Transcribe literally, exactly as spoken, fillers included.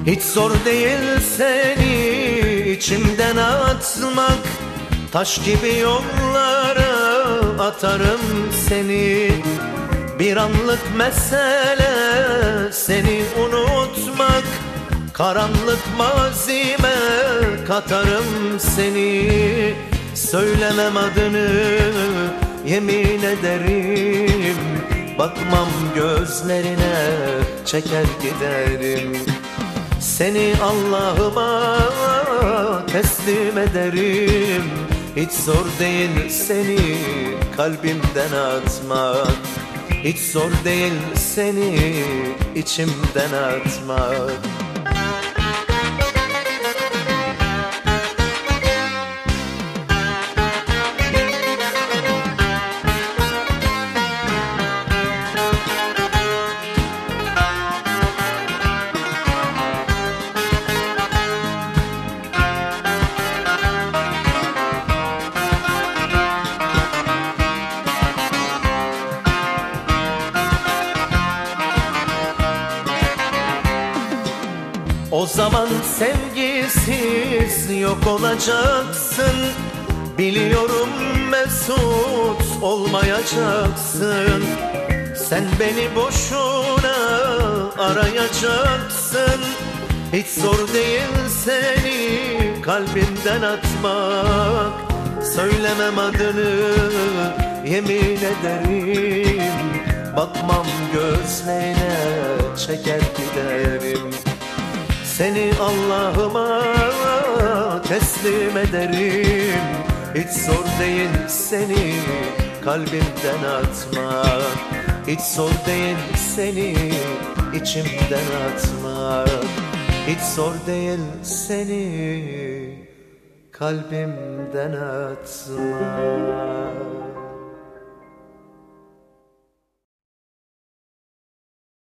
Hiç zor değil seni içimden atmak, taş gibi yollara atarım seni. Bir anlık mesele seni unutmak, karanlık mazime katarım seni. Söylemem adını yemin ederim, bakmam gözlerine çeker giderim. Seni Allah'ıma teslim ederim. Hiç zor değil seni kalbimden atmak, hiç zor değil seni içimden atmak. O zaman sevgisiz yok olacaksın. Biliyorum mesut olmayacaksın. Sen beni boşuna arayacaksın. Hiç zor değil seni kalbimden atmak. Söylemem adını yemin ederim, bakmam gözlerine çeker giderim. Seni Allah'ıma teslim ederim. Hiç zor değil seni kalbimden atmak, hiç zor değil seni içimden atmak, hiç zor değil seni kalbimden atmak.